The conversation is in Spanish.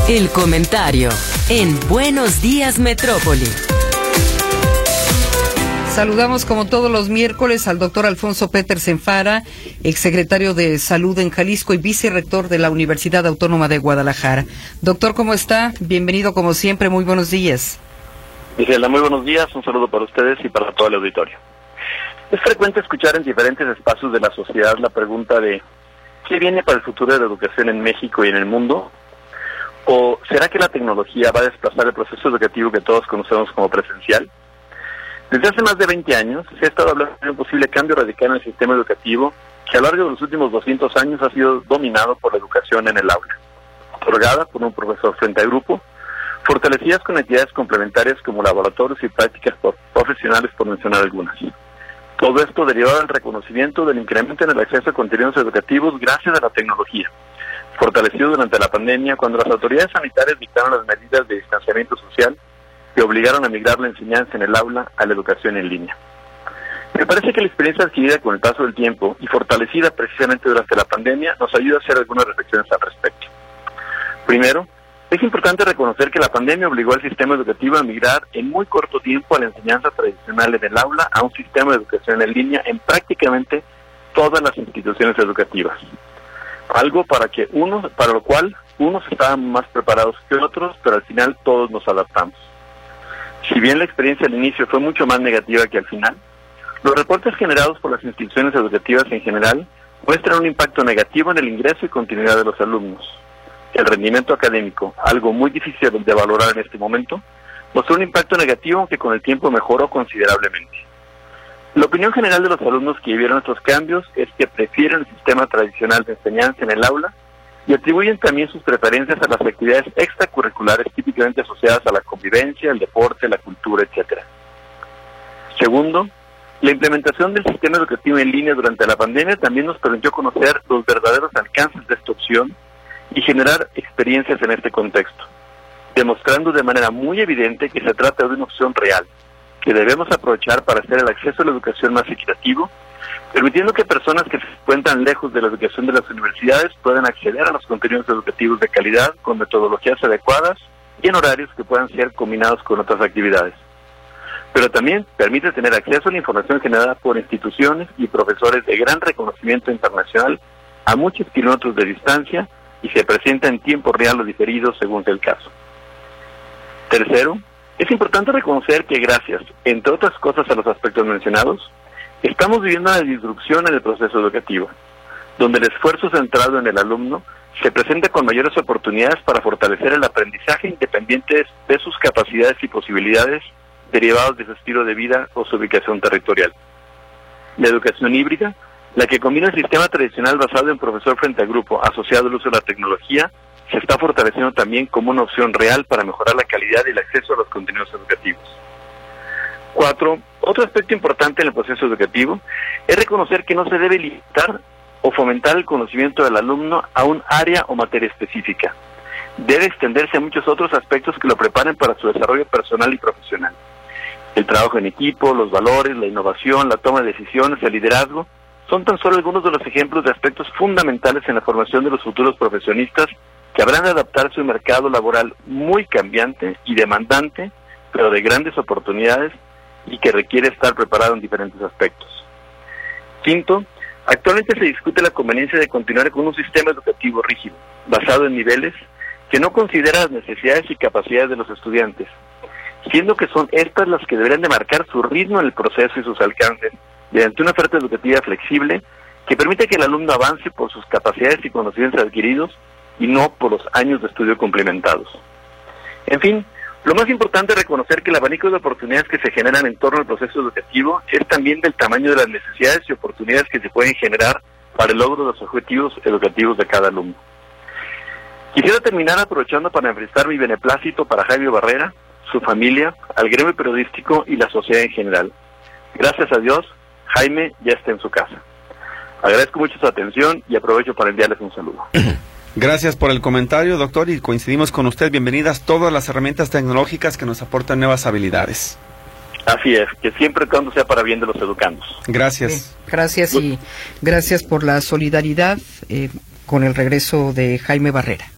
El comentario en Buenos Días Metrópoli. Saludamos como todos los miércoles al doctor Alfonso Petersen Fara, exsecretario de Salud en Jalisco y vicerrector de la Universidad Autónoma de Guadalajara. Doctor, ¿cómo está? Bienvenido como siempre, muy buenos días. Gisela, muy buenos días, un saludo para ustedes y para todo el auditorio. Es frecuente escuchar en diferentes espacios de la sociedad la pregunta de ¿qué viene para el futuro de la educación en México y en el mundo? ¿O será que la tecnología va a desplazar el proceso educativo que todos conocemos como presencial? Desde hace más de 20 años se ha estado hablando de un posible cambio radical en el sistema educativo que a lo largo de los últimos 200 años ha sido dominado por la educación en el aula, otorgada por un profesor frente a grupo, fortalecidas con actividades complementarias como laboratorios y prácticas profesionales, por mencionar algunas. Todo esto derivado del reconocimiento del incremento en el acceso a contenidos educativos gracias a la tecnología, fortalecido durante la pandemia cuando las autoridades sanitarias dictaron las medidas de distanciamiento social que obligaron a migrar la enseñanza en el aula a la educación en línea. Me parece que la experiencia adquirida con el paso del tiempo y fortalecida precisamente durante la pandemia nos ayuda a hacer algunas reflexiones al respecto. Primero, es importante reconocer que la pandemia obligó al sistema educativo a migrar en muy corto tiempo a la enseñanza tradicional en el aula a un sistema de educación en línea en prácticamente todas las instituciones educativas. Algo para lo cual unos estaban más preparados que otros, pero al final todos nos adaptamos. Si bien la experiencia al inicio fue mucho más negativa que al final, los reportes generados por las instituciones educativas en general muestran un impacto negativo en el ingreso y continuidad de los alumnos. El rendimiento académico, algo muy difícil de valorar en este momento, mostró un impacto negativo aunque con el tiempo mejoró considerablemente. La opinión general de los alumnos que vivieron estos cambios es que prefieren el sistema tradicional de enseñanza en el aula y atribuyen también sus preferencias a las actividades extracurriculares típicamente asociadas a la convivencia, el deporte, la cultura, etc. Segundo, la implementación del sistema educativo en línea durante la pandemia también nos permitió conocer los verdaderos alcances de esta opción y generar experiencias en este contexto, demostrando de manera muy evidente que se trata de una opción real, que debemos aprovechar para hacer el acceso a la educación más equitativo, permitiendo que personas que se encuentran lejos de la educación de las universidades puedan acceder a los contenidos educativos de calidad con metodologías adecuadas y en horarios que puedan ser combinados con otras actividades. Pero también permite tener acceso a la información generada por instituciones y profesores de gran reconocimiento internacional a muchos kilómetros de distancia y se presenta en tiempo real o diferido según sea el caso. Tercero, es importante reconocer que gracias, entre otras cosas, a los aspectos mencionados, estamos viviendo una disrupción en el proceso educativo, donde el esfuerzo centrado en el alumno se presenta con mayores oportunidades para fortalecer el aprendizaje independiente de sus capacidades y posibilidades derivados de su estilo de vida o su ubicación territorial. La educación híbrida, la que combina el sistema tradicional basado en profesor frente a grupo asociado al uso de la tecnología, se está fortaleciendo también como una opción real para mejorar la calidad y el acceso a los contenidos educativos. 4. Otro aspecto importante en el proceso educativo es reconocer que no se debe limitar o fomentar el conocimiento del alumno a un área o materia específica. Debe extenderse a muchos otros aspectos que lo preparen para su desarrollo personal y profesional. El trabajo en equipo, los valores, la innovación, la toma de decisiones, el liderazgo, son tan solo algunos de los ejemplos de aspectos fundamentales en la formación de los futuros profesionistas que habrán de adaptarse a un mercado laboral muy cambiante y demandante, pero de grandes oportunidades y que requiere estar preparado en diferentes aspectos. 5. Actualmente se discute la conveniencia de continuar con un sistema educativo rígido, basado en niveles, que no considera las necesidades y capacidades de los estudiantes, siendo que son estas las que deberían de marcar su ritmo en el proceso y sus alcances, mediante una oferta educativa flexible que permite que el alumno avance por sus capacidades y conocimientos adquiridos y no por los años de estudio complementados. En fin, lo más importante es reconocer que el abanico de oportunidades que se generan en torno al proceso educativo es también del tamaño de las necesidades y oportunidades que se pueden generar para el logro de los objetivos educativos de cada alumno. Quisiera terminar aprovechando para manifestar mi beneplácito para Jaime Barrera, su familia, al gremio periodístico y la sociedad en general. Gracias a Dios, Jaime ya está en su casa. Agradezco mucho su atención y aprovecho para enviarles un saludo. Gracias por el comentario, doctor, y coincidimos con usted. Bienvenidas todas las herramientas tecnológicas que nos aportan nuevas habilidades. Así es, que siempre y cuando sea para bien de los educandos. Gracias. Bien, gracias y gracias por la solidaridad con el regreso de Jaime Barrera.